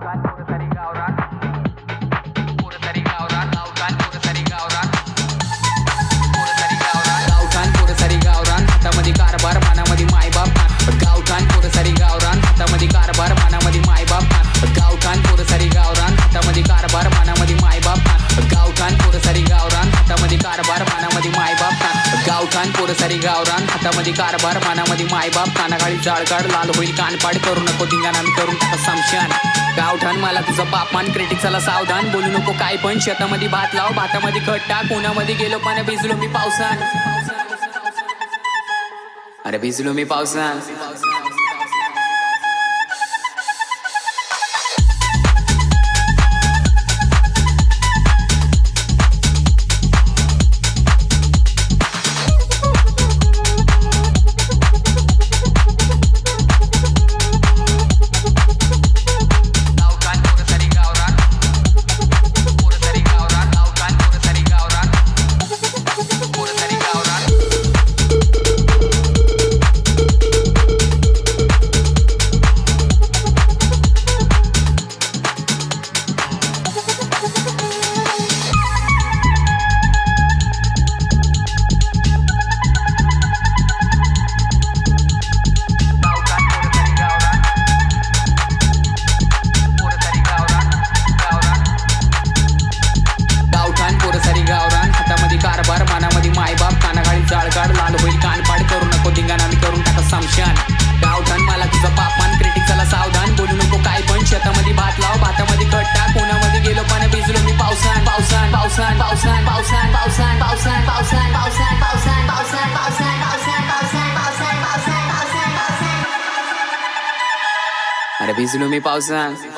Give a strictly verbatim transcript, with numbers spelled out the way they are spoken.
पोर सारी गावरान हातामध्ये कारभार मनामध्ये मायबाप कानाखाली जाळकाड लाल होईल कानपाड करू नको धिंगाणा मी करून टाका समशान गावठाण मला तुझं बापमान क्रिटिक्सला सावधान बोलू नको काय पण शेतामध्ये भात लाव भातामध्ये खट टाक उन्हामध्ये गेलो पण भिजलो मी पावसान अरे भिजलो मी पावसान अरे भिजलो मी पावसान